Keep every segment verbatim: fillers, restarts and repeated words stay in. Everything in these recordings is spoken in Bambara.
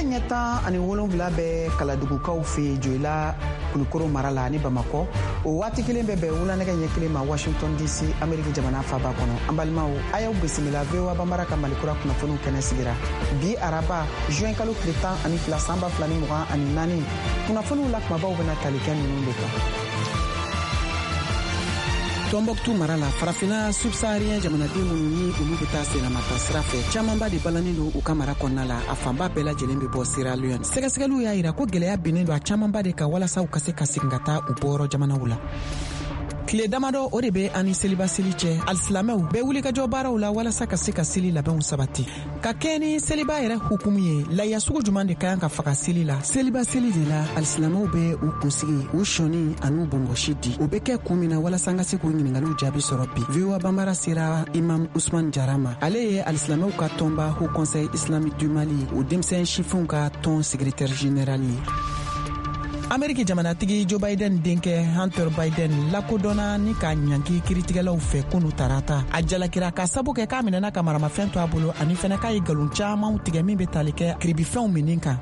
ɲɛtan ani wolonwula bɛ kaladugukaw fɛ joyila kulikoro mara la ni bamakɔ o waati kelen bɛ bɛn wulanɛgɛ ɲɛ kelen ma washington d c ameriki jamana faba kɔnɔ. An balimaw a y'aw bisimila V O A banbara ka malikura kunnafoniw kɛnɛ sigira bi araba juin kalo tile tan ani fila san ba fila ni mugan ani naani. Kunnafoniw la kumabaw bɛna tali kɛ ninnu de kan. Tombouctou mara la farafina subsaharien jamanaden minnu ni olu bɛ taa senamata sira fɛ camanba de balannen don u ka mara kɔnɔna la. A fanba bɛɛ lajɛlen bɛ bɔ Sierra Leone. Sɛgɛsɛgɛliw y'a jira ko gɛlɛya binnen don a camanba de ka walasa u ka se ka segin ka taa u bɔyɔrɔ jamanaw la. Tile damadɔ o de bɛ ani seliba seli cɛ. Alisilamɛw bɛ wulikajɔ baaraw la walasa ka se ka seli labɛnw sabati. Ka kɛ ni seliba yɛrɛ hukumu ye, lahiya sugu jumɛn de ka kan ka faga seli la? Seliba seli de la alisilamɛw bɛ u kunsigi, u sɔni ani u bongosi di. O bɛ kɛ kun min na walasa an ka se k'u ɲininkaliw jaabi sɔrɔ bi. V O A banbara sera Imam Ousmane Jara ma. Ale ye alisilamɛw ka tɔnba Haut Conseil Islamique du Mali, o denmisɛn sifinw ka tɔn secrétaire général ye. Ameriki jamanatigi Joe Biden denkɛ Hunter Biden lakodɔnna ni ka ɲanki kiritigɛlaw fɛ kunu tarata. A jalakira ka sabu kɛ k'a minɛna ka maramafɛn to a bolo ani fɛnɛ k'a ye nkalon camanw tigɛ min bɛ tali kɛ kiribifɛnw minnin kan.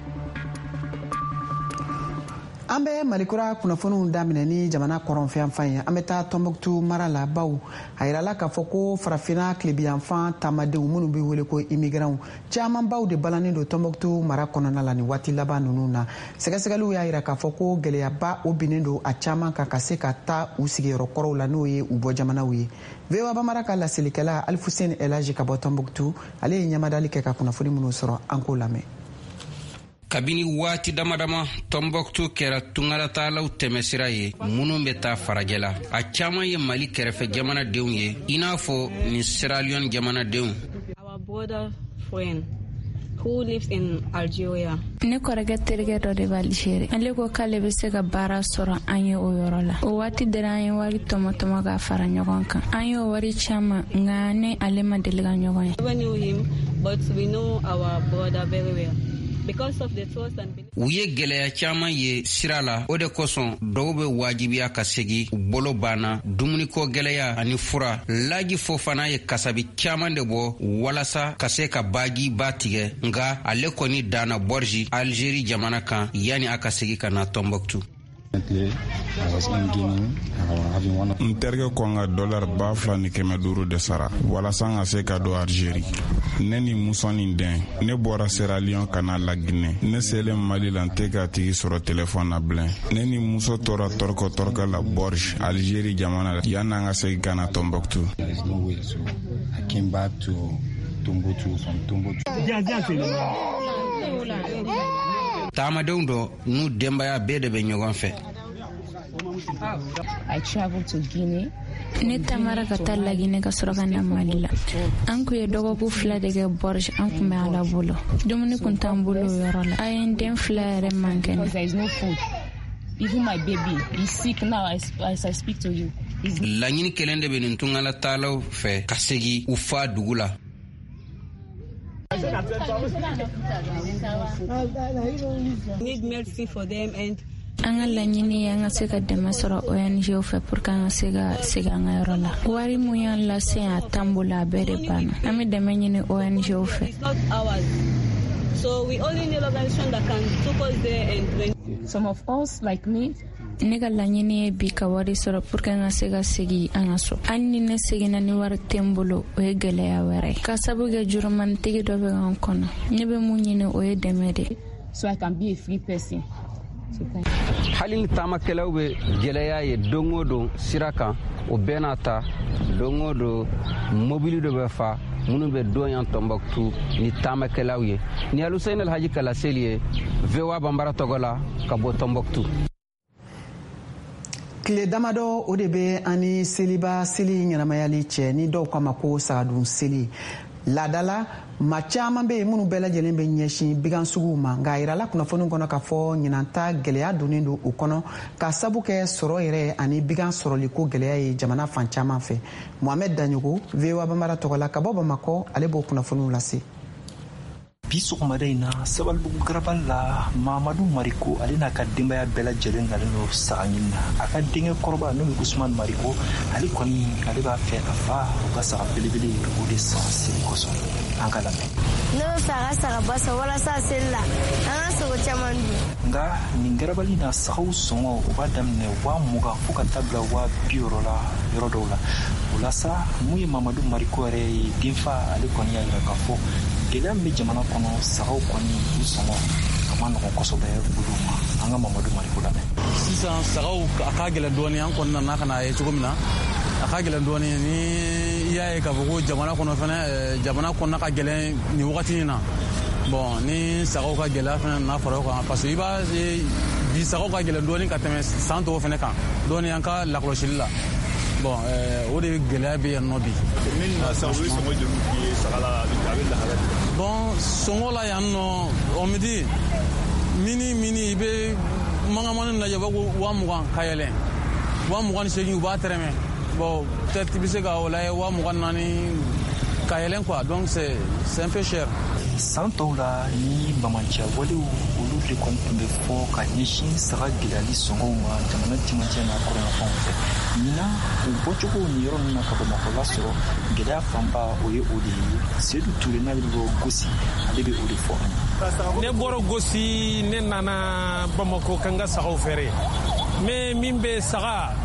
An bɛ malikura kunnafoniw daminɛ ni jamana kɔrɔnfɛnfan ye. An bɛ taa Tombouctou mara la baw a yirala k'a fɔ ko farafina tilebiyanfan taamadenw minnu bɛ wele ko immigrants caman baw de balannen don Tombouctou mara kɔnɔna la ni waati laban ninnu na. Sɛgɛsɛgɛliw y'a jira k'a fɔ ko gɛlɛyaba o binnen don a caman kan ka se ka taa u sigiyɔrɔ kɔrɔw la n'o ye u bɔ jamanaw ye. V O A banbara ka lasilikɛla Alfuseni Elaji ka bɔ Tombouctou ale ye ɲamadali kɛ ka kunnafoni minnu sɔrɔ an k'o lamɛn. Kabini waati damadama Tombouctou kɛra tungalatalaw tɛmɛsira ye minnu bɛ taa farajɛ la. A caman ye Mali kɛrɛfɛ jamanadenw ye i n'a fɔ ni Sierra Leone jamanadenw. Our brother friend who lives in Algeria. Ne kɔrɔkɛ terikɛ dɔ de bɛ Algérie. Ale ko k'ale bɛ se ka baara sɔrɔ an ye o yɔrɔ la. O waati dara an ye wari tɔmɔtɔmɔ ka fara ɲɔgɔn kan. An ye wari caman nka ne ale ma deli ka ɲɔgɔn ye. We never knew him, but we know our brother very well. Because of the trust and belief. U ye gɛlɛya caman ye sira la, o de kosɔn dɔw bɛ wajibiya ka segi u bolo banna dumuniko gɛlɛya ani fura. Laji Fofana ye kasabi caman de bɔ walasa ka se ka baji ba tigɛ nka ale kɔni danna Borji Algérie jamana kan yani a ka segi ka na Tombouctou. N terikɛ ko n ka dollar ba fila ni kɛmɛ duuru de sara walasa n ka se ka don Algérie. Ne ni muso ni den ne bɔra Sierra Leone ka na Laginɛ. Ne selen Mali la n tɛ ka tigi sɔrɔ telefɔni na bilen. Ne ni muso tora tɔrɔkɔ tɔrɔkɔ la Borj Algérie jamana la yanni an ka segin ka na Tombouctou. Taamadenw dɔ n'u denbaya bɛɛ de bɛ ɲɔgɔn fɛ. I traveled to Guinea. Ne tamara ka taa Laginɛ ka sɔrɔ ka na Mali la. An kun ye dɔgɔkun fila de kɛ Borj an kun bɛ Ala bolo. Dumuni kun t'an bolo o yɔrɔ la. A ye n den fila yɛrɛ manqué. Because there is no food. Even my baby is sick now as, as I speak to you. Laɲini kelen de bɛ nin tungalatalaw fɛ ka segi u fa dugu la. Need medicine for them and an ka laɲini ye an ka se ka dɛmɛ sɔrɔ O N G fɛ pour que an ka se ka segin an ka yɔrɔ la. Wari mun y'an lase yan a t'an bolo a bɛɛ de banna. An bɛ dɛmɛ ɲini O N G fɛ. it's not ours. So we only need organization that can take us there and when some of us like me. Ne ka laɲini ye bi ka wari sɔrɔ pour que an ka se ka segin an ka so. Hali ni ne seginna ni wari tɛ n bolo o ye gɛlɛya wɛrɛ ye. Ka sabu kɛ jurumanitigi dɔ bɛ an kɔnɔ. Ne bɛ mun ɲini o ye dɛmɛ de. So I can be a free person. Hali ni taamakɛlaw bɛ gɛlɛya ye don o don sira kan o bɛɛ n'a ta don o don mobili dɔ bɛ fa minnu bɛ don yan Tombouctou ni taamakɛlaw ye. Ni Alusaini Alhaji Kalaseli ye V O A banbara tɔgɔ la ka bɔ Tombouctou. Tile damadɔ o de bɛ ani seliba seli ɲɛnamayali cɛ ni dɔw k'a ma ko sagadun seli. Laadala maa caman bɛ yen minnu bɛɛ lajɛlen bɛ ɲɛsin bigan suguw ma nka a yirala kunnafoni kɔnɔ k'a fɔ ɲinanta gɛlɛya donnen don o kɔnɔ ka sabu kɛ sɔrɔ yɛrɛ ani bigan sɔrɔliko gɛlɛya ye jamana fan caman fɛ. Mohamed Daɲogo V O A banbara tɔgɔ la ka bɔ Bamakɔ ale b'o kunnafoniw lase. sɔgɔmada in na Sabalibugu garabali la Mamadu Mariko ale n'a ka denbaya bɛɛ lajɛlen nalen don saga ɲini na. A ka denkɛ kɔrɔba n'o ye Usumani Mariko ale kɔni ale b'a fɛ a fa u ka saga belebele o de san seli kosɔn. An ka lamɛn. Ne bɛ fɛ a ka sagaba san walasa seli la an ka sogo caman dun. Nka nin garabali na sagaw sɔngɔ o b'a daminɛ waa mugan fo ka taa bila waa bi wɔɔrɔ la yɔrɔ dɔw la. O la sa mun ye Mamadu Mariko yɛrɛ ye denfa ale kɔni y'a jira k'a fɔ gɛlɛya min bɛ jamana kɔnɔ sagaw kɔni u sɔngɔ a ma nɔgɔn kosɛbɛ olu ma. An ka Mamadu Mariko lamɛn. Sisan sagaw a ka gɛlɛn dɔɔni an kɔni nana ka na ye cogo min na a ka gɛlɛn dɔɔni ni i y'a ye k'a fɔ ko jamana kɔnɔ fɛnɛ jamana kɔnɔ ka gɛlɛn nin wagati in na bon ni sagaw ka gɛlɛya fɛnɛ nana fara o kan parce que i b'a ye bi sagaw ka gɛlɛn dɔɔni ka tɛmɛ san tɔw fɛnɛ kan dɔɔni an ka lakɔlɔsili la bon o de gɛlɛya bɛ yan nɔ bi. Min na sa o ye sɔngɔ joli ye saga la a bɛ lahala de. Bon sɔngɔ la yan nɔ on me dit mini mini i bɛ mangamani lajɛ u b'a ko waa mugan ka yɛlɛn waa mugan ni seegin u b'a tɛrɛmɛ bon peut-être i bɛ se ka o lajɛ waa mugan naani ka yɛlɛn quoi donc c'est c'est un peu cher. San tɔw la ni bamanciya walew olu de kɔni tun bɛ fɔ ka ɲɛsin saga gɛlɛyali sɔngɔw ma jamana cɛmancɛ n'a kɔrɔnyanfanw fɛ. Ɲinan u bɔcogo ni yɔrɔ ninnu na ka Bamako lasɔrɔ gɛlɛya fanba o ye o de ye. Seydou Touré n'ale bɛ bɔ Gosi ale bɛ o de fɔ an ye. Ne bɔra Gosi ne nana Bamako ka n ka sagaw feere mais min bɛ saga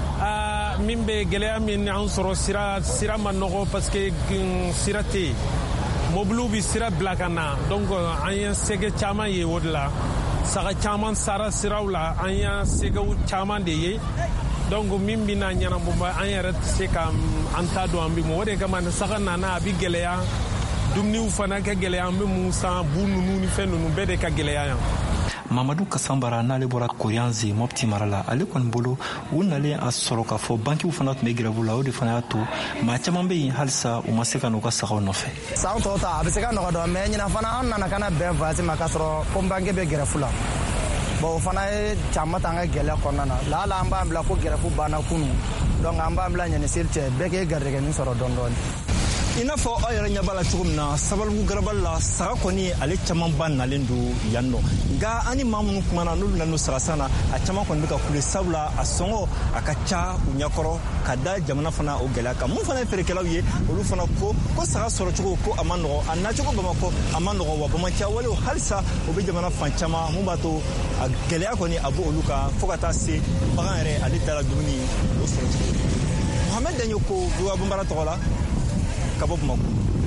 aa min bɛ gɛlɛya min an sɔrɔ sira sira ma nɔgɔ parce que sira tɛ yen. Mobiliw bi sira bila ka na donc an ye sɛgɛ caman ye o de la saga caman sara siraw la an ye sɛgɛw caman de ye donc min bɛna ɲɛnabɔba an yɛrɛ tɛ se ka an ta dɔn an bɛ mun o de kama saga nana a bɛ gɛlɛya dumuniw fana ka gɛlɛya an bɛ mun san bu ninnu ni fɛn ninnu bɛɛ de ka gɛlɛya yan. Mamadou Kassambara n'ale bɔra Korianze Mopti mara la ale kɔni bolo u nalen a sɔrɔ k'a fɔ bankiw fana tun bɛ grève la o de fana y'a to maa caman bɛ yen halisa u ma se ka n'u ka sagaw nɔfɛ. San tɔw ta a bɛ se ka nɔgɔ dɔn mais ɲinan fana an nana ka na bɛn vase ma k'a sɔrɔ ko banki bɛ grève la bon o fana ye caman ta an ka gɛlɛya kɔnɔna na la hali an b'an bila ko grève banna kunun donc an b'an bila ɲani seli cɛ bɛɛ k'e garijɛgɛnin sɔrɔ dɔɔni dɔɔni. I n'a fɔ aw yɛrɛ ɲɛ b'a la cogo min na Sabalibugu garabali la saga kɔni ale camanba nalen don yan nɔ nka an ni maa minnu kumana n'olu nana saga san na a caman kɔni bɛ ka kule sabula a sɔngɔ a ka ca u ɲɛkɔrɔ ka da jamana fana o gɛlɛya kan mun fana ye feerekɛlaw ye olu fana ko ko saga sɔrɔ cogo ko a ma nɔgɔ a nacogo Bamako a ma nɔgɔ wa bamanciya walew halisa o bɛ jamana fan caman mun b'a to a gɛlɛya kɔni a b'olu kan fo ka taa se bagan yɛrɛ ale ta la dumuni o sɔrɔ cogo. Mohamed Danyoko Duga Bumbara tɔgɔ la ka bɔ Bamako.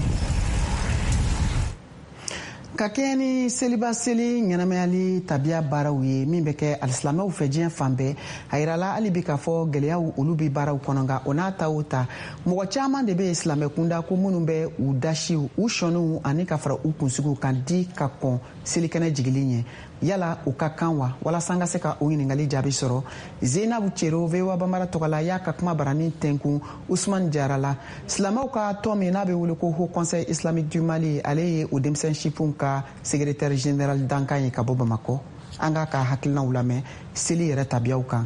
Ka kɛɲɛ ni seliba seli ɲɛnamayali tabiya baaraw ye min bɛ kɛ alisilamɛw fɛ diɲɛ fan bɛɛ a yirala hali bi k'a fɔ gɛlɛyaw olu bi baaraw kɔnɔ nka o n'a ta o ta mɔgɔ caman de bɛ silamɛ kunda ko minnu bɛ u dasiw u sɔniw ani ka fara u kunsigiw kan di ka kɔn selikɛnɛ jigili ɲɛ yala u ka kan wa walasa an ka se ka o ɲininkali jaabi sɔrɔ Zeinabu Cero V O A Banbara tɔgɔla y'a ka kuma barani tɛnkun Usman Jarala silamɛw ka tɔn min n'a bɛ wele ko Haut Conseil Islamique du Mali ale ye o denmisɛnninsipuw ka secrétaire général dankan ye ka bɔ Bamako an ka ka hakilinaw lamɛn seli yɛrɛ tabiyaw kan.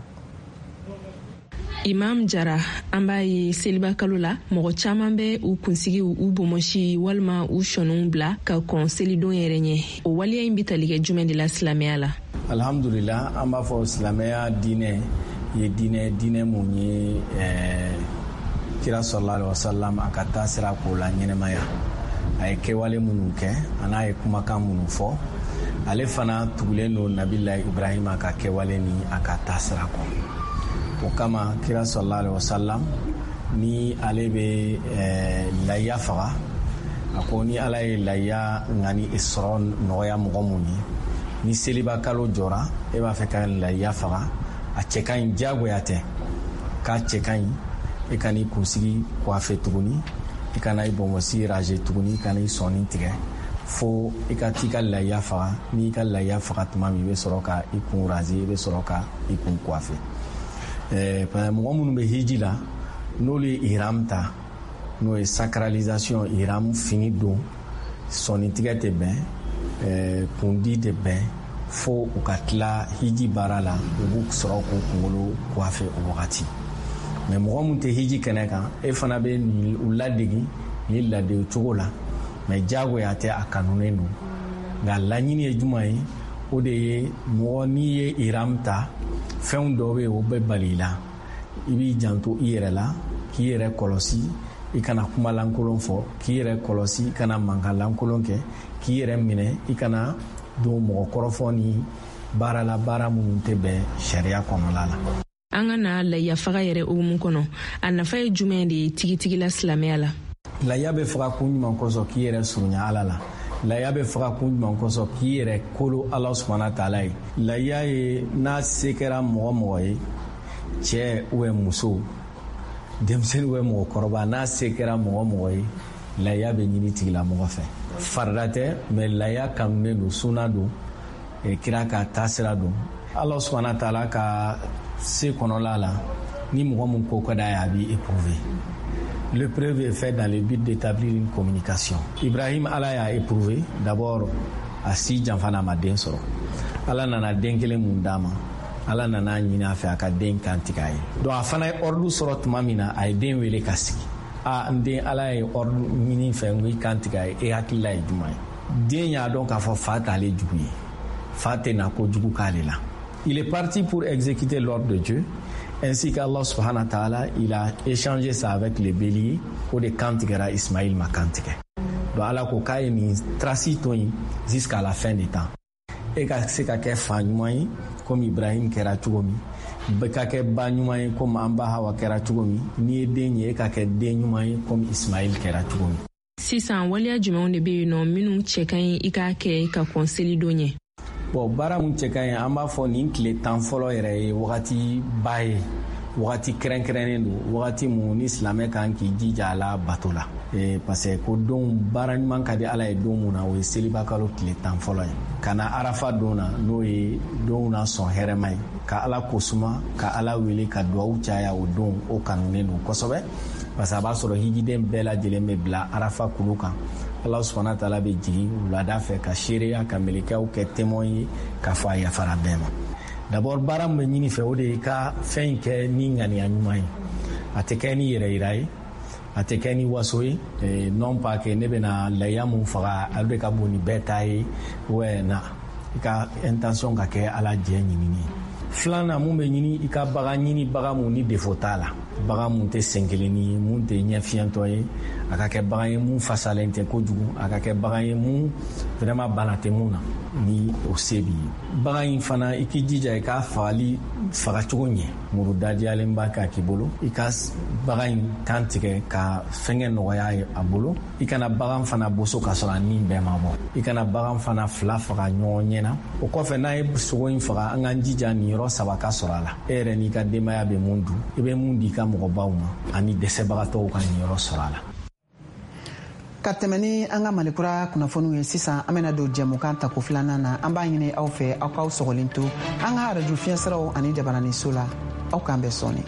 Imam Jara an b'a ye seliba kalo la mɔgɔ caman bɛ u kunsigi u bomosi walima u sɔnunw bila ka kɔn selidon yɛrɛ ɲɛ o waliya in bɛ tali kɛ jumɛn de la silamɛya la. Alhamdulillah an b'a fɔ silamɛya diinɛ ye diinɛ diinɛ mun ye kira sallallahu alaihi wasallam a ka taa sira k'o la ɲɛnɛmaya a ye kɛwale minnu kɛ a n'a ye kumakan minnu fɔ ale fana tugulen don Nabila Ibrahima ka kɛwale ni a ka taa sira kɔ. O kama kira sallallahu alaihi wasallam ni ale bɛ lahiya faga a ko ni ala ye lahiya ŋani sɔrɔ nɔgɔya mɔgɔ mun ye ni seliba kalo jɔra e b'a fɛ ka lahiya faga a cɛ ka ɲi diyagoya tɛ k'a cɛ ka ɲi e ka n'i kunsigi coiffer tuguni i ka na i bɔnbɔsi raser tuguni i ka n'i sɔnni tigɛ fo i ka t'i ka lahiya faga n'i ka lahiya faga tuma min i bɛ sɔrɔ ka i kun raser i bɛ sɔrɔ ka i kun coiffer. Eh, mɔgɔ minnu bɛ hiji la n'olu ye ihram ta n'o ye sacralisation ihram fini don sɔnni tigɛ tɛ bɛn eh, kundi tɛ bɛn fo u ka tila hiji baara la u b'u sɔrɔ k'u kunkolo coiffer o wagati mais mɔgɔ min tɛ hiji kɛnɛ kan e fana bɛ u ladegi ni ladegi cogo la mais diyagoya tɛ a kanunen don nka laɲini ye juman ye o de ye mɔgɔ n'i ye iram ta fɛnw dɔ bɛ o bɛ bali la i b'i janto i yɛrɛ la k'i yɛrɛ kɔlɔsi i kana kuma lankolon fɔ k'i yɛrɛ kɔlɔsi i kana mankan lankolon kɛ k'i yɛrɛ minɛ i kana don mɔgɔ kɔrɔfɔ ni baara la baara minnu tɛ bɛn sariya kɔnɔla la. An ka na laya faga yɛrɛ hukumu kɔnɔ a nafa ye jumɛn de ye tigitigila silamɛya la? Laya bɛ faga kun jumɛn kɔsɔn k'i yɛrɛ surunya Ala la. Laya bɛ faga kun jumɛn kɔsɔn k'i yɛrɛ kolo Ala subahana taala ye. Laya ye n'a se kɛra mɔgɔ mɔgɔ ye cɛ ou bien muso denmisɛnnin ou bien mɔgɔkɔrɔba n'a se kɛra mɔgɔ mɔgɔ ye laya bɛ ɲini tigilamɔgɔ fɛ. Farida tɛ mais laya kanunen don sunna don kira ka taasira don. Ala subahana taala ka se kɔnɔla la ni mɔgɔ min ko ka d'a ye a b'i éprouver. L'épreuve est faite dans le but d'établir une communication. Ibrahim Ala y'a éprouvé d'abord a si janfana ma den sɔrɔ. Ala nana den kelen mun d'a ma. Ala nana ɲini a fɛ a ka den kantigɛ a ye. Donc a fana ye ordre sɔrɔ tuma min na a ye den wele ka sigi. A n den Ala ye ordre ɲini fɛ n ko i kantigɛ a ye e hakilila ye jumɛn ye? Den y'a dɔn k'a fɔ fa t'ale jugu ye. Fa tɛ na kojugu k'ale la. Il est parti pour exécuter l'ordre de Dieu. Ainsi qu'Allah subhanahu wa ta'ala, il a échangé ça avec les béliers pour de kantigera Ismaïl ma kantigɛ. Donc ala ko k'a ye nin tracé to yen jusqu'à la fin des temps. E ka se ka kɛ fa ɲuman ye comme Ibrahim kɛra cogo min, bɛ ka kɛ ba ɲuman ye comme an ba Hawa kɛra cogo min, n'i ye den ye e ka kɛ den ɲuman ye comme Ismaïl kɛra cogo min. Sisan waliya jumɛnw de bɛ yen nɔ minnu cɛ ka ɲi i k'a kɛ ka kɔn selidon ɲɛ? Bon baara mun cɛ ka ɲi an b'a fɔ nin tile tan fɔlɔ yɛrɛ ye wagati ba ye, wagati kɛrɛnkɛrɛnnen don, wagati mun ni silamɛ kan k'i jija a la bato la. E, parce que ko don baara ɲuman ka di Ala ye don mun na o ye seliba kalo tile tan fɔlɔ ye. Ka na arafa don na n'o ye don na sɔn hɛrɛma ye, ka Ala kosuma, ka Ala wele, ka duwawu caya o don o kanunen don kosɛbɛ. Parce que a b'a sɔrɔ hijiden bɛɛ lajɛlen bɛ bila arafa kulu kan. Ala subhanahu wa ta'ala bɛ jigin wulada fɛ ka seereya ka melekɛw kɛ témoin ye k'a fɔ a yafara bɛɛ ma. D'abord baara min bɛ ɲini fɛ o de ye ka fɛn in kɛ ni ŋaniya ɲuman ye. A tɛ kɛ ni yɛrɛ yira ye, a tɛ kɛ ni waso ye, non pas que ne bɛna laya mun faga a de ka bon ni bɛɛ ta ye ouais na i ka intention ka kɛ Ala jɛ ɲinini ye. Filanan mun bɛ ɲini i ka bagan ɲini bagan mun ni défaut t'a la, bagan mun tɛ senkelenni ye, mun tɛ ɲɛfiyɛntɔ ye, a ka kɛ bagan ye mun fasalen tɛ kojugu, a ka kɛ bagan ye mun vraiment bana tɛ mun na ni o se b'i ye. Bagan in fana i k'i jija i ka fagali fagacogo ɲɛ, muru dadiyalen b'a k'a k'i bolo, i ka bagan in kan tigɛ ka fɛngɛ nɔgɔya a bolo, i kana bagan fana boso k'a sɔrɔ a nin bɛɛ ma bɔ, i kana bagan fana fila faga ɲɔgɔn ɲɛ na. O kɔfɛ n'a ye sogo in faga an k'an jija nin yɔrɔ saba ka sɔrɔ a la. E yɛrɛ n'i ka denbaya bɛ mun dun, i bɛ mun di i ka mɔgɔbaw ma ani dɛsɛbagatɔw ka nin yɔrɔ sɔrɔ a la. Ka tɛmɛ ni an ka malikura kunnafoniw ye sisan an bɛna don jɛmukan tako filanan na an b'a ɲini aw fɛ aw k'aw sɔgɔlen to an ka arajo fiɲɛsiraw ani jabaraniso la aw k'an bɛɛ sɔnni.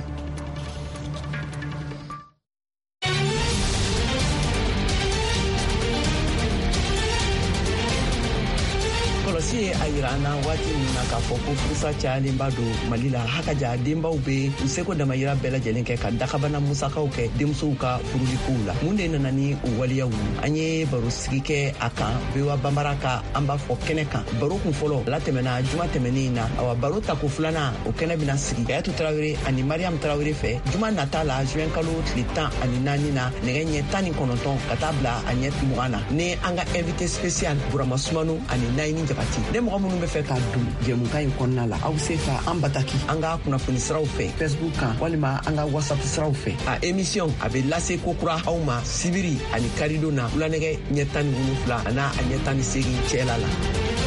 kɔlɔsi ye a yira an na waati min na k'a fɔ ko furusa cayalenba don mali la hakaja denbaw be u seko damayira bɛɛ lajɛlen kɛ ka dakabana musakaw kɛ denmusow ka furulikow la mun de nana ni o waliyaw an ye baro sigi kɛ a kan bewa bambara ka an b'a fɔ kɛnɛ kan baro kun fɔlɔ ala tɛmɛna juma tɛmɛnin na awa baro tako filanan o kɛnɛ bena sigi yayatu tarawere ani mariam tarawere fɛ juma nata la juin kalo tile tan ani naani na nɛgɛ ɲɛ tan ni kɔnɔntɔn ka taa bila a ɲɛ mugan na ni an ka invité spécial burama sumanu ani nayini jabati ne mɔgɔ minnu bɛ fɛ ka don jɛmukan in kɔnɔna la aw se ka an bataki an ka kunnafoni siraw fɛ facebook kan walima an ka whatsapp siraw fɛ a émission a bɛ lase kokura aw ma sibiri ani karido na wulanɛgɛ ɲɛ tan ni wolonfila a n'a a ɲɛ tan ni seegin cɛla la.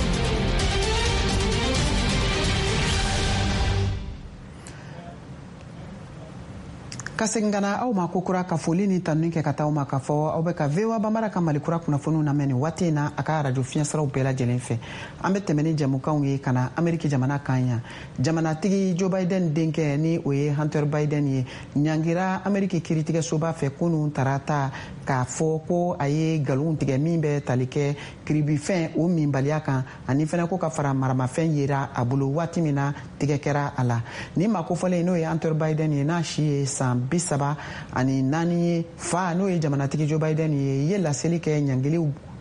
ka segin ka na aw ma kokura ka foli ni tanuni kɛ ka taa aw ma k'a fɔ aw bɛ ka V O A Banbara ka malikura kunnafoniw lamɛn nin waati in na a ka arajo fiɲɛsiraw bɛɛ lajɛlen fɛ an bɛ tɛmɛ ni jɛmukanw ye ka na Ameriki jamana kan yan jamanatigi Joe Biden denkɛ ni o ye Hunter Biden ye ɲangira Ameriki kiiritigɛsoba fɛ kunun tarata k'a fɔ ko a ye nkalon tigɛ min bɛ tali kɛ kiribifɛn o minbaliya kan ani fɛnɛ ko ka fara maramafɛn yera a bolo waati min na tigɛ kɛra a la ni makofɔlen n'o ye Hunter Biden ye n'a si ye san bi saba ani naani ye fa n'o ye jamanatigi Joe Biden ye ye laseli kɛ ɲangiliw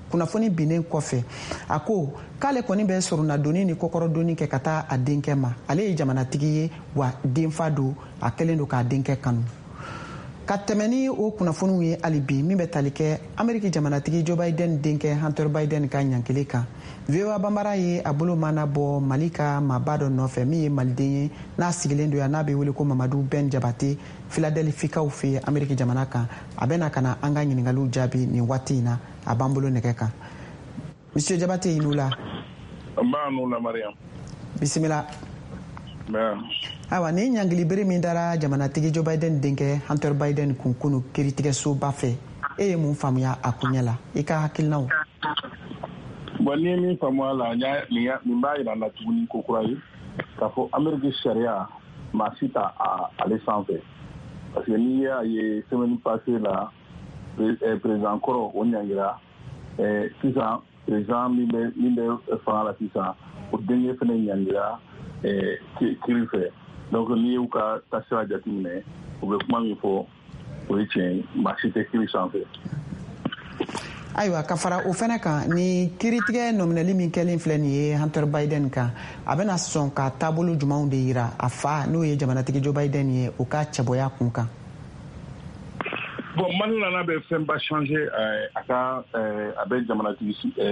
kunnafoni binnen kɔfɛ a ko k'ale kɔni bɛ surunadonni ni kɔkɔrɔdonni kɛ ka taa a denkɛ ma. Ale ye jamanatigi ye wa denfa don a kɛlen don k'a denkɛ kanu. Ka tɛmɛ ni o kunnafoniw ye hali bi min bɛ tali kɛ Ameriki jamanatigi Joe Biden denkɛ Hunter Biden ka ɲankili kan. V O A Banbara ye a bolo mana bɔ Mali ka maaba dɔ nɔfɛ min ye maliden ye n'a sigilen don yan n'a bɛ wele ko Mamadu Ben Jabate Philadelphikaw fɛ Ameriki jamana kan. A bɛna ka na an ka ɲininkaliw jaabi nin waati in na a b'an bolo nɛgɛ kan. Monsieur Jabate i n'u la. N b'a n'u la Mariam. Bisimila. Mɛ. Awa ni ɲankili bere min dara jamanatigi Joe Biden denkɛ Hunter Biden kun kunu kiiritigɛsoba fɛ e ye mun faamuya a kun ɲɛ la i ka hakilinaw. Bon ni ye min faamuya la nin b'a yira la tuguni ko kura ye k'a fɔ Ameriki sariya maa si ta ale sanfɛ parce que n'i y'a ye semaine passée la président kɔrɔ o ɲangira sisan président min bɛ min bɛ fanga la sisan o denkɛ fana ɲangira kiiri fɛ donc n'i y'u ka taasira jateminɛ u bɛ kuma min fɔ o ye tiɲɛ maa si tɛ kiiri sanfɛ. Ayiwa ka fara o fana kan ni kiiritigɛ nɔminɛli min kɛlen filɛ nin ye Hunter Biden kan a bɛna sɔn ka taabolo jumanw de yira a fa n'o ye jamanatigi Joe Biden ye o ka cɛbɔya kun kan. Bon Mali nana bɛ fɛnba changer a ka a bɛ jamanatigi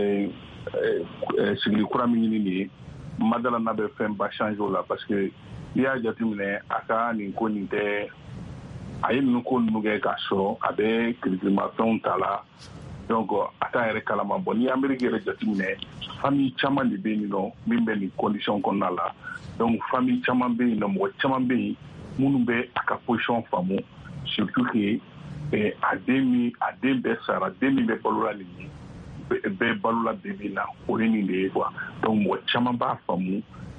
sigili kura min ɲini nin ye Madala n'a bɛ fɛnba changer o la parce que n'i y'a jateminɛ a ka nin ko nin tɛ a ye ninnu ko ninnu kɛ k'a sɔrɔ a bɛ kirikirimafɛnw ta la. Donc a t'a yɛrɛ kalama bon ni Ameriki yɛrɛ jateminɛ famille caman de bɛ yen nɔ min bɛ nin condition kɔnɔna la donc famille caman bɛ yen nɔ mɔgɔ caman bɛ yen minnu bɛ a ka position faamu surtout que a den min a den bɛɛ sara den min bɛ balola nin ye bɛɛ balola bi bi na o ye nin de ye quoi donc mɔgɔ caman b'a faamu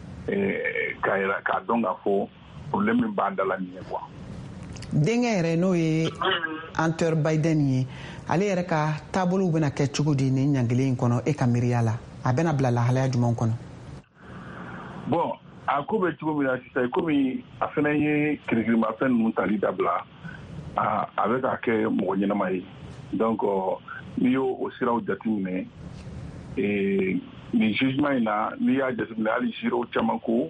k'a yɛrɛ k'a dɔn k'a fɔ problème min b'a da la nin ye quoi. Denkɛ yɛrɛ n'o ye Hunter Biden ye ale yɛrɛ ka taabolow bɛna kɛ cogo di nin ɲankili in kɔnɔ e ka miiriya la a bɛna bila lahalaya jumɛn kɔnɔ. Bon a ko bɛ cogo min na sisan komi a fana ye kirikirimafɛn ninnu tali dabila a bɛ ka kɛ mɔgɔ ɲɛnama ye donc n'i y'o o siraw jateminɛ nin jugement in na n'i y'a jateminɛ hali jugew caman ko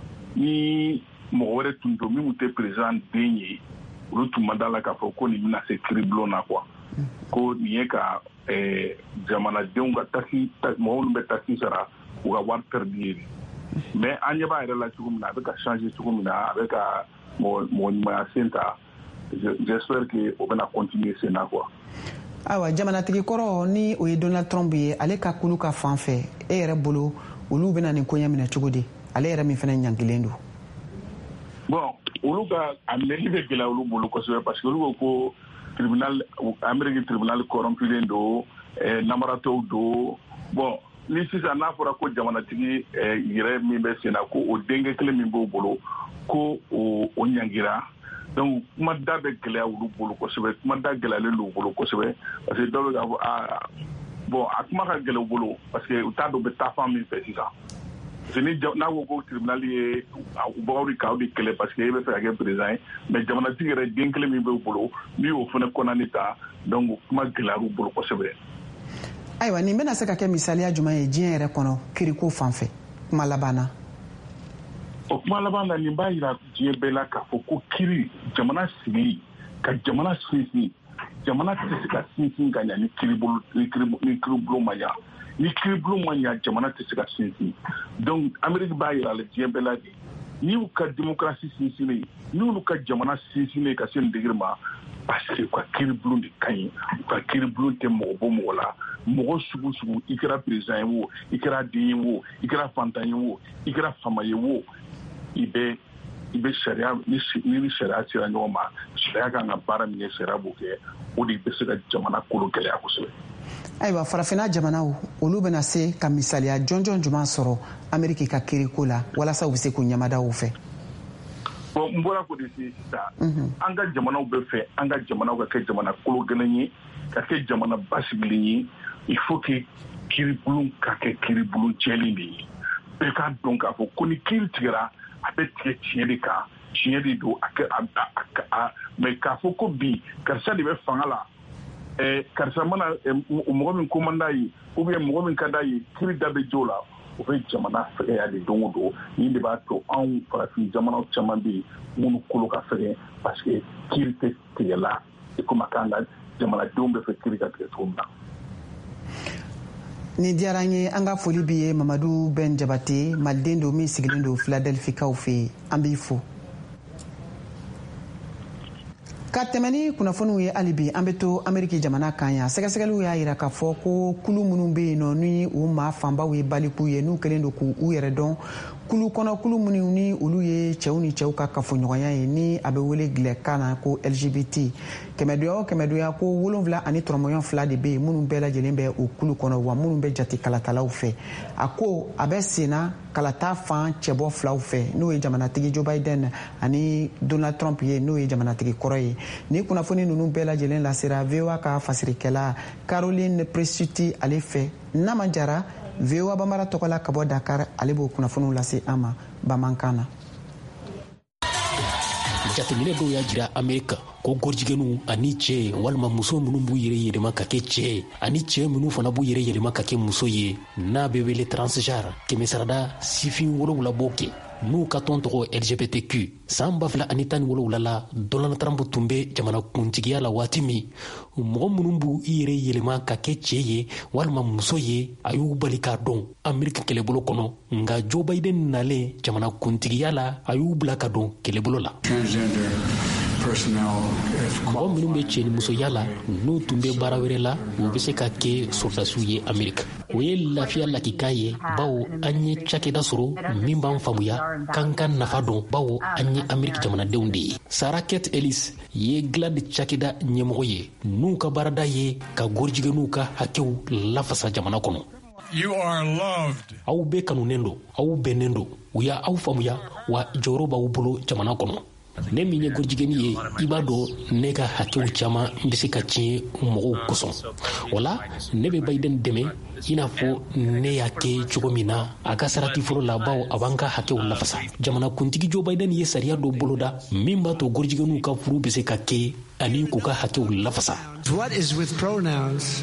ni mɔgɔ wɛrɛ tun don min tɛ président den ye olu tun ma da la k'a fɔ ko nin bɛna se kiiribulon na quoi ko nin ye ka jamanadenw ka taxi mɔgɔw minnu bɛ taxi sara u ka wari perdu ye mais an ɲɛ b'a yɛrɛ la cogo min na a bɛ ka changer cogo min na a bɛ ka mɔgɔ ɲumanya sen ta j'espère que o bɛna continuer sen na quoi. Awa jamanatigi kɔrɔ ni o ye Donald Trump ye ale ka kulu ka fan fɛ e yɛrɛ bolo olu bɛna nin koɲɛ minɛ cogo di ale yɛrɛ min fana ɲankilen don. Bon olu ka a minɛli bɛ gɛlɛya olu bolo kosɛbɛ parce que olu ko ko tribunal Ameriki tribunal corrompulen don namaratɔw don bon ni sisan n'a fɔra ko jamanatigi yɛrɛ min bɛ sen na ko o denkɛ kelen min b'o bolo ko o ɲangira donc kuma da bɛ gɛlɛya olu bolo kosɛbɛ kuma da gɛlɛyalen don u bolo kosɛbɛ parce que dɔw bɛ k'a fɔ aa bon a kuma ka gɛlɛ u bolo parce que u t'a dɔn u bɛ taa fan min fɛ sisan. N'a ko ko tribunal ye u bagaw de k'aw de kɛlɛ parce que e bɛ fɛ ka kɛ président ye mais jamanatigi yɛrɛ den kelen min b'u bolo n'i y'o fana kɔnɔni ta donc kuma gɛlɛyara u bolo kosɛbɛ. Ayiwa nin bɛna se ka kɛ misaliya jumɛn ye diɲɛ yɛrɛ kɔnɔ kiiriko fan fɛ kuma laban na. O kuma laban na nin b'a yira diɲɛ bɛɛ la k'a fɔ ko kiiri jamana sigili ka jamana sinsin jamana tɛ se ka sinsin ka ɲa ni kiiribulon ni kiiribulon ma ɲa. Ni kiiribulon ma ɲa jamana tɛ se ka sinsin donc Ameriki b'a yira la diɲɛ bɛɛ la de ni y'u ka démocratie sinsinnen n'olu ka jamana sinsinnen ka se nin degré ma parce que u ka kiiribulon de ka ɲi u ka kiiribulon tɛ mɔgɔ bɔ mɔgɔ la mɔgɔ sugu sugu i kɛra président ye wo i kɛra den ye wo i kɛra fantan ye wo i kɛra fama ye wo i bɛ i bɛ sariya ni ni sariya sera ɲɔgɔn ma sariya kan ka baara min kɛ sariya b'o kɛ o de bɛ se ka jamana kolo gɛlɛya kosɛbɛ. Ayiwa farafinna jamanaw olu bɛna se ka misaliya jɔnjɔn juman sɔrɔ Ameriki ka kiiriko la walasa u bɛ se k'u ɲamada u fɛ. Bon n bɔra k'o de se sisan an ka jamanaw bɛ fɛ an ka jamanaw ka kɛ jamana kolo gɛlɛn ye ka kɛ jamana basigilen ye il faut que kiiribulon ka kɛ kiiribulon jɛlen de ye bɛɛ k'a dɔn k'a fɔ ko ni kiiri tigɛra a bɛ tigɛ tiɲɛ de kan tiɲɛ de don a kɛ a mais k'a fɔ ko bi karisa de bɛ fanga la eh karisa mana mɔgɔ min komanda ye ou bien mɔgɔ min ka d'a ye kiri da bɛ jo la o bɛ jamana fɛgɛya de don o don nin de b'a to anw farafin jamanaw caman bɛ yen minnu kolo ka fɛgɛn parce que kiri tɛ tigɛ la i komi a kan ka jamanadenw bɛ fɛ kiri ka tigɛ cogo min na. Ni diyara an ye an ka foli bi ye Mamadu Ben Jabate maliden don min sigilen don Philadelphie kaw fɛ an b'i fo. Ka tɛmɛ ni kunnafoniw ye hali bi an bɛ to Ameriki jamana kan yan sɛgɛsɛgɛliw y'a jira k'a fɔ ko kulu minnu bɛ yen nɔ ni u maa fanbaw ye baliku ye n'u kɛlen don k'u yɛrɛ dɔn kulu kɔnɔ kulu minnu ni olu ye cɛw ni cɛw ka kafoɲɔgɔnya ye ni a bɛ wele gilɛkan na ko L G B T kɛmɛdoya o kɛmɛdoya ko wolonwula ani tɔrɔmɔɲɔn fila de bɛ yen minnu bɛɛ lajɛlen bɛ o kulu kɔnɔ wa minnu bɛ jate kalatalaw fɛ a ko a bɛ senna kalata fan cɛbɔ filaw fɛ n'o ye jamanatigi Joe Biden ani Donald Trump ye n'o ye jamanatigi kɔrɔ ye ni kunnafoni ninnu bɛɛ lajɛlen lasera V O A ka fasirikɛla Caroline Presutti ale fɛ n'a man jara V O A Bambara tɔgɔ la ka bɔ Dakar ale b'o kunnafoniw lase an ma bamankan na. Jateminɛ dɔw y'a jira Amerika ko gɔrijigɛnu ani cɛ walima muso minnu b'u yɛrɛ yɛlɛma ka kɛ cɛ ani cɛ minnu fana b'u yɛrɛ yɛlɛma ka kɛ muso ye n'a bɛ wele transgenre kɛmɛ sarada sifin wolonwula b'o kɛ n'u ka tɔn tɔgɔ L G B T Q san ba fila ani tan ni wolonwula la Donald Trump tun bɛ jamana kuntigiya la waati min mɔgɔ minnu b'u i yɛrɛ yɛlɛma ka kɛ cɛ ye walima muso ye a y'u bali k'a dɔn Amerika kɛlɛbolo kɔnɔ nka Joe Biden nalen jamana kuntigiya la a y'u bila ka don kɛlɛbolo la. Mɔgɔ minnu bɛ cɛ ni musoya la n'u tun bɛ baara wɛrɛ la u bɛ se ka kɛ soldasiw ye Amerika. O ye lafiya lakikan ye bawo an ye cakɛda sɔrɔ min b'an faamuya k'an ka nafa dɔn bawo an ye Amerika jamanadenw de ye. Sarah Kate Ellis ye GLAAD cakɛda ɲɛmɔgɔ ye n'u ka baarada ye ka gɔrijigɛnuw ka hakɛw lafasa jamana kɔnɔ. You are loved. Aw bɛɛ kanunen don aw bɛnnen don u y'a aw faamuya wa jɔyɔrɔ b'aw bolo jamana kɔnɔ. Ne min ye gɔrijigɛni ye i b'a dɔn ne ka hakɛw caman bɛ se ka tiɲɛ mɔgɔw kosɔn wala ne bɛ Biden dɛmɛ i n'a fɔ ne y'a kɛ cogo min na a ka sarati fɔlɔ la bawo a b'an ka hakɛw lafasa. Jamanakuntigi Joe Biden ye sariya dɔ boloda min b'a to gɔrijigɛnuw ka furu bɛ se ka kɛ ani k'u ka hakɛw lafasa. What is with pronouns?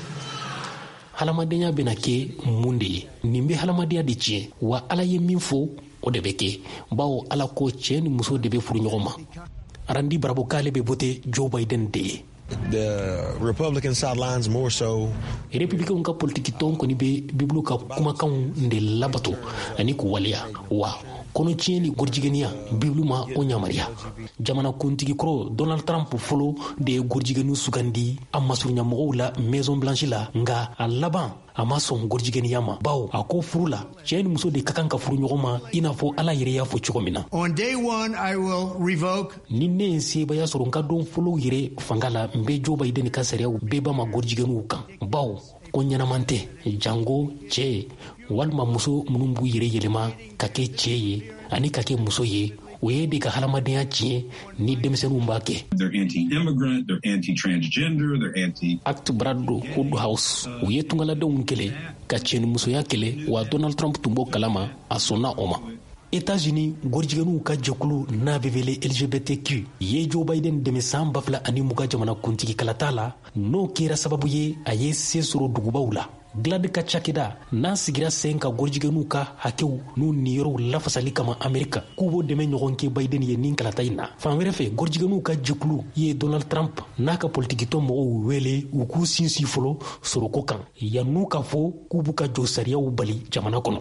Hadamadenya bɛna kɛ mun de ye nin bɛ hadamadenya de tiɲɛ wa Ala ye min fɔ o de bɛ kɛ bawo Ala ko cɛ ni muso de bɛ furu ɲɔgɔn ma. Arandi Barabo k'ale bɛ vote Joe Biden de ye. The Republican sidelines more so. Républicains ka politique tɔn kɔni bɛ Bibulu ka kumakanw de labato ani k'u waleya wa kɔnɔtiɲɛ ni gɔrijigɛniya Bibulu ma o ɲamariya. Jamanakuntigi kɔrɔ Donald Trump fɔlɔ de ye gɔrijigɛniw sugandi a masurunyamɔgɔw la Maison Blanche la nka a laban a ma sɔn gɔrijigɛniya ma bawo a ko furu la cɛ ni muso de ka kan ka furu ɲɔgɔn ma i n'a fɔ Ala yɛrɛ y'a fɔ cogo min na. On day one I will revoke. Ni ne ye sebaya sɔrɔ n ka dɔn fɔlɔw yɛrɛ fanga la n bɛ Joe Biden ka sariyaw bɛɛ ba ma gɔrijigɛniw kan bawo ko ɲɛnaman tɛ jango cɛ walima muso minnu b'u yɛrɛ yɛlɛma ka kɛ cɛ ye ani ka kɛ muso ye o ye de ka hadamadenya tiɲɛ ni denmisɛnninw b'a kɛ. They're anti-immigrant, they're anti-transgender, they're anti... Act Braddo Woodhouse u ye tungaladenw kɛlɛ ka cɛ ni musoya kɛlɛ wa Donald Trump tun b'o kalama a sɔnna o ma. États-Unis gɔrijigɛnuw ka jɛkulu n'a bɛ wele L G B T Q ye Joe Biden dɛmɛ san ba fila ani mugan jamanakuntigi kalata la n'o kɛra sababu ye a ye se sɔrɔ dugubaw la. GLAAD ka cakɛda n'a sigira sen ka gɔrijigɛnuw ka hakɛw n'u niyɔrɔw lafasali kama Amerika k'u b'o dɛmɛ ɲɔgɔn kɛ Biden ye nin kalata in na. Fan wɛrɛ fɛ gɔrijigɛnuw ka jɛkulu ye Donald Trump n'a ka politikitɔ mɔgɔw wele u k'u sinsin fɔlɔ sɔrɔko kan yann'u ka fɔ k'u b'u ka jɔ sariyaw bali jamana kɔnɔ.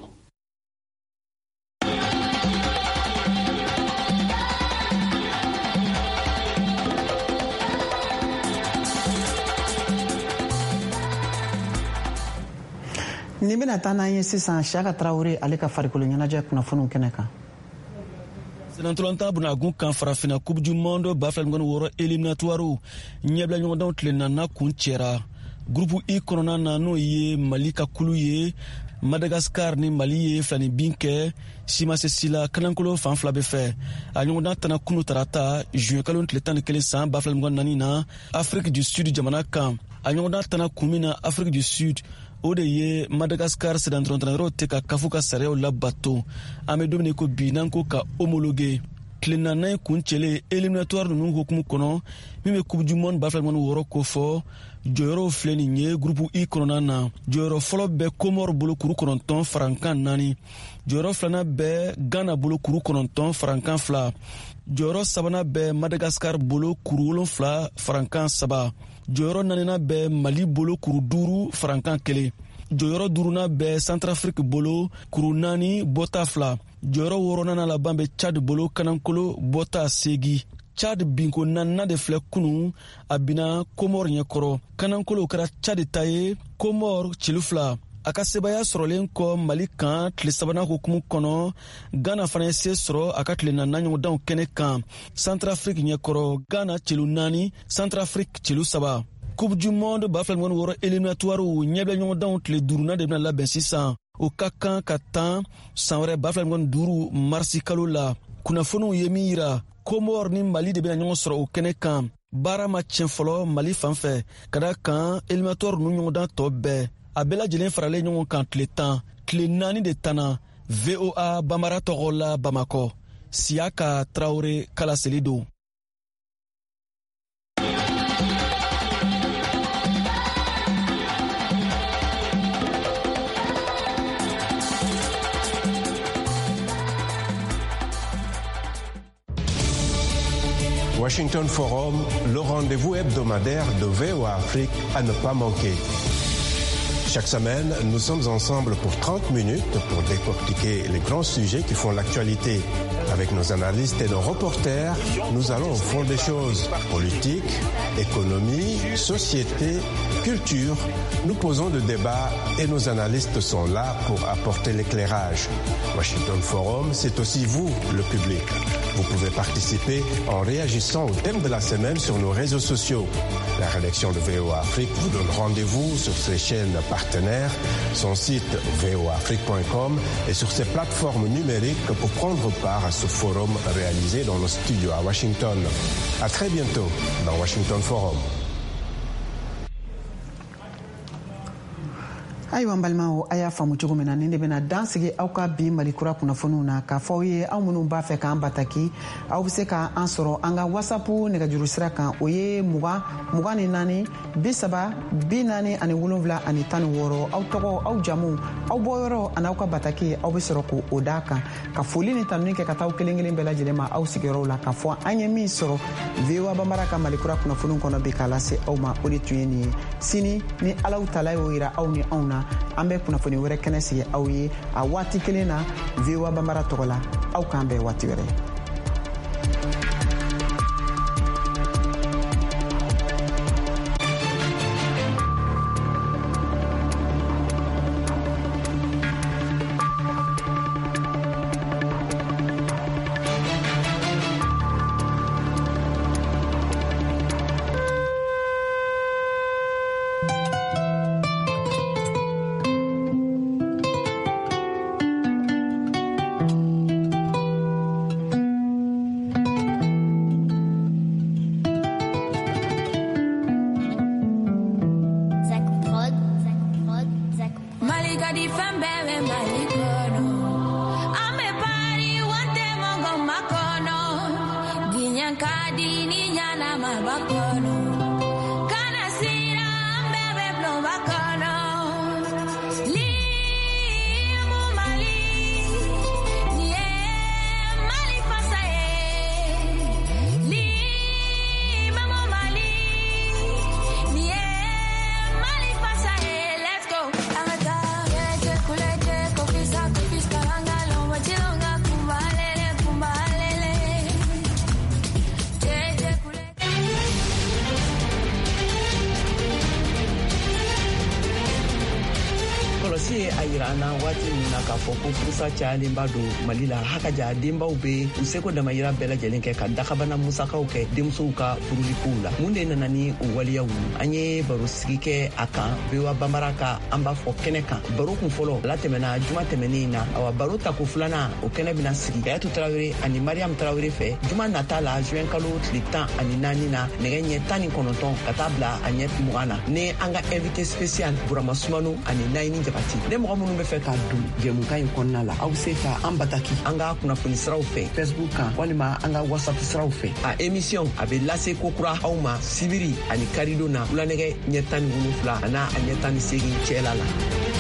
Nin bɛna taa n'an ye sisan Siyaka Tarawele ale ka farikolo ɲɛnajɛ kunnafoniw kɛnɛ kan. Senatolanta bunagun kan farafina Coupe du Monde ba fila ni wɔɔrɔ éliminatoire ɲɛbila ɲɔgɔndanw tile naaninan kun cɛra. Groupe I kɔnɔna na n'o ye Mali ka kulu ye Madagascar ni Mali ye filani bin kɛ sima se sila kalankolo fan fila bɛ fɛ a ɲɔgɔndan tana kunu tarata juin kalo tile tan ni kelen san ba fila ni naani na Afrique du Sud jamana kan a ɲɔgɔndan tana kun min na Afrique du Sud o de ye Madagascar sedan dɔrɔntɔnayɔrɔw tɛ ka kafu ka sariyaw labato an bɛ don min ko bi n'an ko ka homologué tile naani in kun cɛlen éliminatoire ninnu hokumu kɔnɔ min bɛ coupe du monde ba fila ni wɔɔrɔ ko fɔ jɔyɔrɔw filɛ nin ye groupe I kɔnɔna na. jɔyɔrɔ fɔlɔ bɛ Comore bolo kuru kɔnɔntɔn farankan naani, jɔyɔrɔ filanan bɛ Ghana bolo kuru kɔnɔntɔn farankan fila, jɔyɔrɔ sabanan bɛ Madagascar bolo kuru wolonfila farankan saba, jɔyɔrɔ naaninan bɛ Mali bolo kuru duuru farankan kelen, jɔyɔrɔ duurunan bɛ Centrafrique bolo kuru naani bɔta fila, jɔyɔrɔ wɔɔrɔnan laban bɛ Chad bolo kanankolo bɔta seegi. Chad binko naaninan de filɛ kunun a bina Comore ɲɛkɔrɔ. kanankolo kɛra Chad ta ye, Comore cili fila. A ka sebaya sɔrɔlen kɔ Mali kan tile sabanan hokumu kɔnɔ, Ghana fana ye se sɔrɔ a ka tile naaninan ɲɔgɔndanw kɛnɛ kan. Centrafrique ɲɛkɔrɔ Ghana celu naani, Centrafrique celu saba. Coupe du monde ba fila ni wɔɔrɔ éliminatoire ɲɛbila ɲɔgɔndanw tile duurunan de bɛna labɛn sisan. O ka kan ka tan san wɛrɛ ba fila ni duuru marisi kalo la. Kunnafoniw ye min yira Comore ni Mali de bɛna ɲɔgɔn sɔrɔ o kɛnɛ kan. Baara ma tiɲɛ fɔlɔ Mali fan fɛ ka da kan éliminatoire nu ɲɔgɔndan tɔ bɛɛ. A bɛɛ lajɛlen faralen ɲɔgɔn kan tile tan, tile naani de tanna. V O A Bambara tɔgɔ la Bamakɔ, Siaka Traoré kalaseli don. Washington Forum, le rendez-vous hebdomadaire de V O A Afrique à ne pas manquer. Chaque semaine, nous sommes ensemble pour trente minutes pour décortiquer les grands sujets qui font l'actualité. Avec nos analystes et nos reporters, nous allons au fond des choses. Politique, économie, société, culture. Nous posons le débat et nos analystes sont là pour apporter l'éclairage. Washington Forum, c'est aussi vous, le public. Vous pouvez participer en réagissant au thème de la semaine sur nos réseaux sociaux. La rédaction de V O A Afrique vous donne rendez-vous sur ses chaînes partenaires, son site v o afrique point com et sur ses plateformes numériques pour prendre part à ce forum réalisé dans nos studios à Washington. À très bientôt dans Washington Forum. ayiwa n balimaw a y'a faamu cogo min na nin de bena dan sigi aw ka bi malikura kunnafoniw na k'a fɔ aw ye aw minnu b'a fɛ k'an bataki aw be se ka an sɔrɔ an ka whatsapp nɛgɛjuru sira kan o ye mugan mugan ni naani bi saba bi naani ani wolonfila ani tan ni wɔɔrɔ aw tɔgɔ aw jamu aw bɔyɔrɔ ani aw ka bataki aw be sɔrɔ k' o daa kan ka foli ni tanuni kɛ ka taa aw kelen kelen bɛɛ lajɛlen ma aw sigiyɔrɔw la k'a fɔ an ye min sɔrɔ V O A Bambara ka malikura kunnafoniw kɔnɔ bi k'a lase aw ma o de tun ye nin ye sini ni alaw tala y'o yira aw ni anw na an bɛ kunnafoni wɛrɛ kɛnɛ sigi aw ye a waati kelen na V O A Bambara tɔgɔ la aw k'an bɛn waati wɛrɛ. fɔ ko furusa cayalenba don Mali la haka ja denbaw be u seko damayira bɛɛ lajɛlen kɛ ka dakabana musakaw kɛ denmusow ka furulikow la mun de nana ni o waliyaw an ye baro sigi kɛ a kan V O A Bambara ka an b'a fɔ kɛnɛ kan baro kun fɔlɔ la tɛmɛna juma tɛmɛnen na awa baro ta ko filanan o kɛnɛ bɛna sigi Yayatu Tarawele ani Mariam Tarawele fɛ juma nata la juin kalo tile tan ani naani na nɛgɛ ɲɛ tan ni kɔnɔntɔn ka taa bila a ɲɛ mugan na ne an ka invité spécial Burama Sumano ani Nayini Jabati ne mɔgɔ minnu bɛ fɛ ka don jɛmukan in kɔnɔna la aw se ka an bataki an ka kunnafoni siraw fɛ Facebook kan walima an ka WhatsApp siraw fɛ. A émission a bɛ lase kokura aw ma sibiri ani karido na wulanɛgɛ ɲɛ tan ni wolonwula a n'a a ɲɛ tan ni seegin cɛla la.